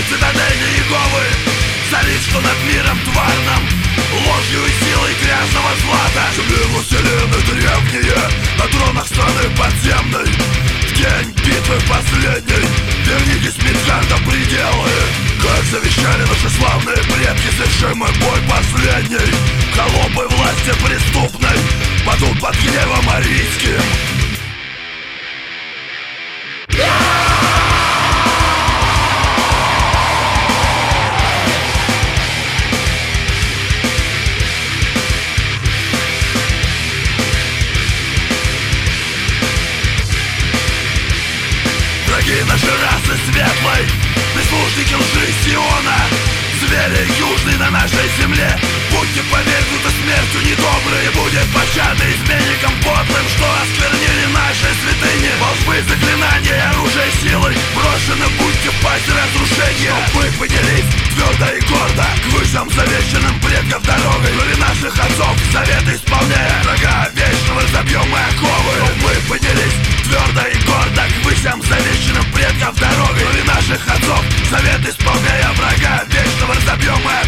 цитадель Иеговы царит, что над миром тварным ложью и силой грязного злата. Земли властелины древние на тронах страны подземной, в день битвы последней вернитесь Мидгарда пределы. Как завещали наши славные предки, совершим мы бой последний. Холопы власти преступной падут под гневом арийским. Враги нашей расы светлой, прислужники лжи Сиона, звери южные на нашей земле, будьте повергнуты смертью недобрые. Будет пощады изменникам подлым, что осквернили наши святыни. Волшбы, заклинания, оружие силой брошены, будьте в пасть разрушения. Чтоб мы поднялись твердо и гордо к высшим завещанным предков дорогой, крови наших отцов завет исполняя, врага вечного разобьем мы оковы. Чтоб мы поднялись твердо и гордо к высшим завещанным предков дорогой, крови наших отцов завет исполняя, врага вечного разобьем мы оковы.